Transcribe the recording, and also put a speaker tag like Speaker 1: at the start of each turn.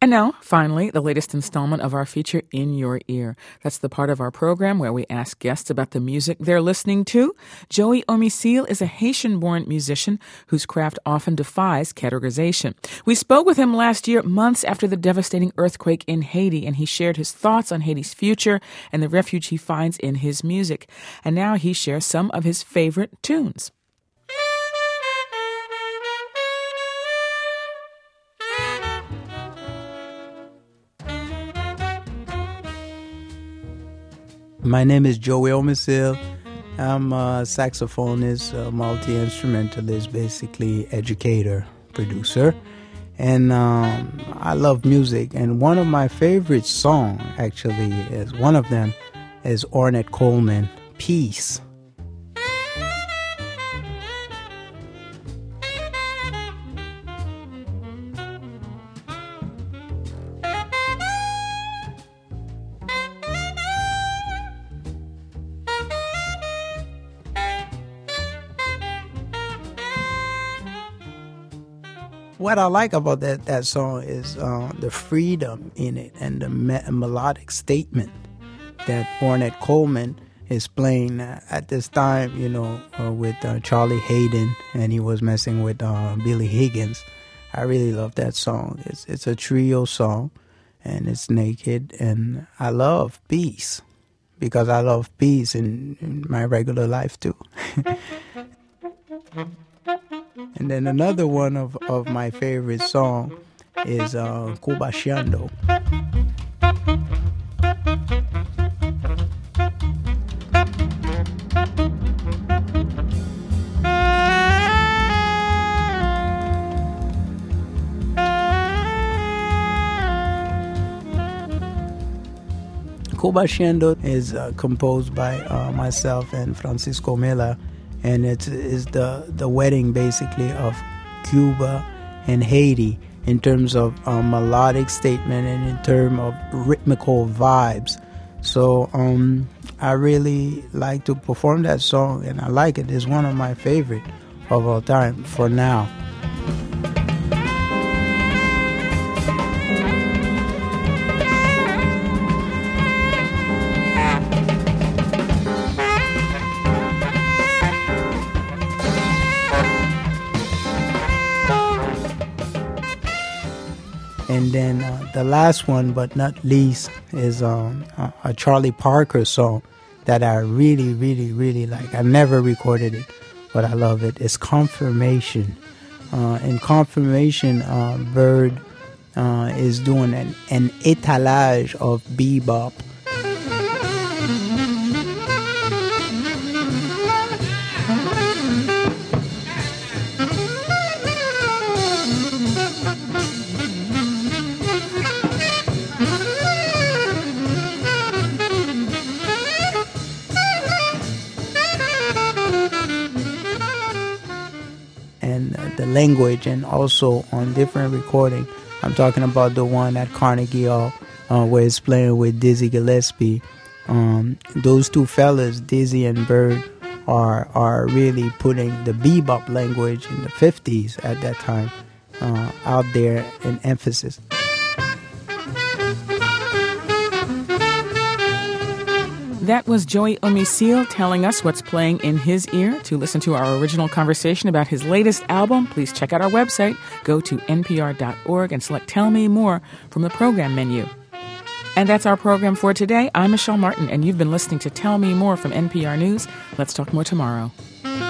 Speaker 1: And now, finally, the latest installment of our feature, In Your Ear. That's the part of our program where we ask guests about the music they're listening to. Joey Omisile is a Haitian-born musician whose craft often defies categorization. We spoke with him last year, months after the devastating earthquake in Haiti, and he shared his thoughts on Haiti's future and the refuge he finds in his music. And now he shares some of his favorite tunes.
Speaker 2: My name is Joey Omisile. I'm a saxophonist, a multi-instrumentalist, basically educator, producer. And I love music. And one of my favorite songs, actually, is one of them is Ornette Coleman, Peace. What I like about that song is the freedom in it and the melodic statement that Ornette Coleman is playing at this time, with Charlie Haden, and he was messing with Billy Higgins. I really love that song. It's a trio song, and it's naked, and I love peace because I love peace in my regular life too. And then another one of my favorite song is Kubashiando. Kubashiando is composed by myself and Francisco Mela. And it is the wedding, basically, of Cuba and Haiti in terms of melodic statement and in terms of rhythmical vibes. So I really like to perform that song, and I like it. It's one of my favorite of all time for now. And then the last one, but not least, is a Charlie Parker song that I really, really, really like. I never recorded it, but I love it. It's Confirmation. In Confirmation, Bird is doing an étalage of bebop. The language, and also on different recording. I'm talking about the one at Carnegie Hall where it's playing with Dizzy Gillespie. Those two fellas, Dizzy and Bird, are really putting the bebop language in the 50s at that time out there in emphasis.
Speaker 1: That was Joey Omisile telling us what's playing in his ear. To listen to our original conversation about his latest album, please check out our website. Go to npr.org and select Tell Me More from the program menu. And that's our program for today. I'm Michelle Martin, and you've been listening to Tell Me More from NPR News. Let's talk more tomorrow.